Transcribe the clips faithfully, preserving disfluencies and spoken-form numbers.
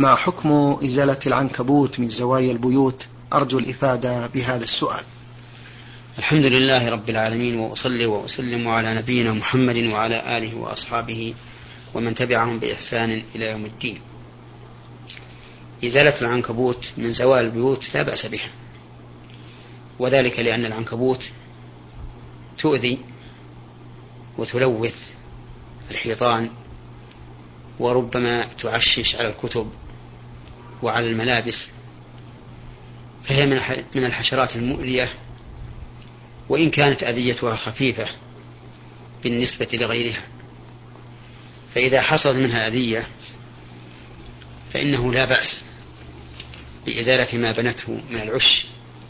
ما حكم إزالة العنكبوت من زوايا البيوت؟ أرجو الإفادة بهذا السؤال. الحمد لله رب العالمين، وأصلي وأسلم على نبينا محمد وعلى آله وأصحابه ومن تبعهم بإحسان إلى يوم الدين. إزالة العنكبوت من زوال البيوت لا بأس بها، وذلك لأن العنكبوت تؤذي وتلوث الحيطان، وربما تعشش على الكتب وعلى الملابس، فهي من الحشرات المؤذية، وإن كانت أذيتها خفيفة بالنسبة لغيرها. فإذا حصلت منها أذية فإنه لا بأس بإزالة ما بنته من العش،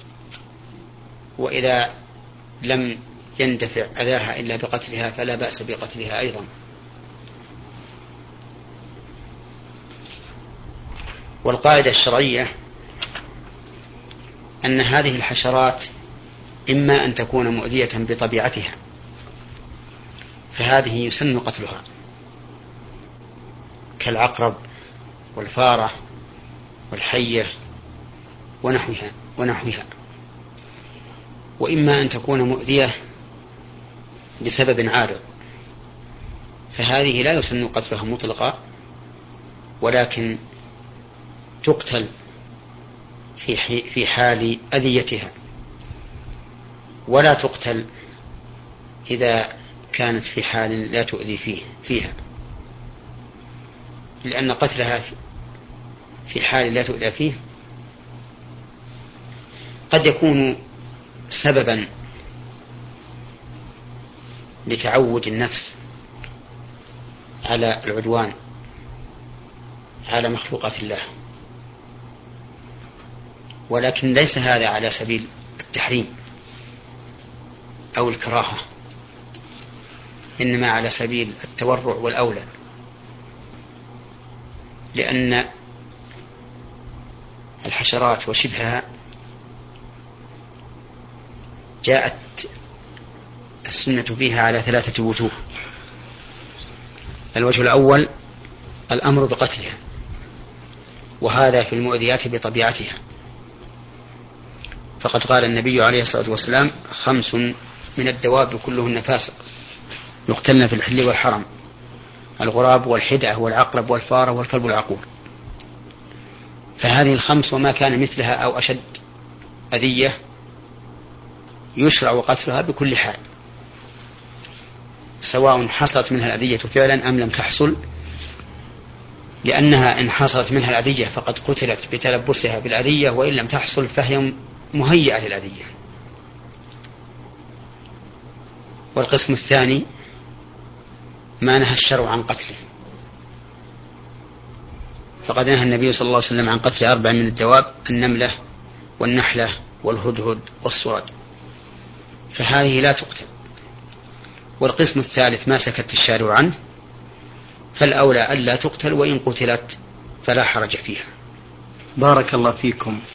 وإذا لم يندفع أذاها إلا بقتلها فلا بأس بقتلها أيضا. والقاعدة الشرعية أن هذه الحشرات إما أن تكون مؤذية بطبيعتها فهذه يسن قتلها كالعقرب والفارة والحية ونحوها ونحوها وإما أن تكون مؤذية بسبب عارض، فهذه لا يسن قتلها مطلقا، ولكن تقتل في حال أذيتها، ولا تقتل إذا كانت في حال لا تؤذي فيه فيها، لأن قتلها في حال لا تؤذي فيه قد يكون سببا لتعود النفس على العدوان على مخلوقات الله، ولكن ليس هذا على سبيل التحريم أو الكراهة، إنما على سبيل التورع والأولى، لأن الحشرات وشبهها جاءت السنة فيها على ثلاثة وجوه. الوجه الأول الأمر بقتلها، وهذا في المؤذيات بطبيعتها، فقد قال النبي عليه الصلاة والسلام: خمس من الدواب كلهن فاسق يقتلن في الحل والحرم: الغراب والحدعة والعقرب والفارة والكلب العقور. فهذه الخمس وما كان مثلها أو أشد أذية يشرع قتلها بكل حال، سواء حصلت منها الأذية فعلا أم لم تحصل، لأنها إن حصلت منها الأذية فقد قتلت بتلبسها بالأذية، وإن لم تحصل فهي مهيئة للأذية. والقسم الثاني ما نهى الشرع عن قتله، فقد نهى النبي صلى الله عليه وسلم عن قتل أربع من الدواب: النملة والنحلة والهدهد والصرد، فهذه لا تقتل. والقسم الثالث ما سكت الشارع عنه، فالأولى ألا تقتل، وإن قتلت فلا حرج فيها. بارك الله فيكم.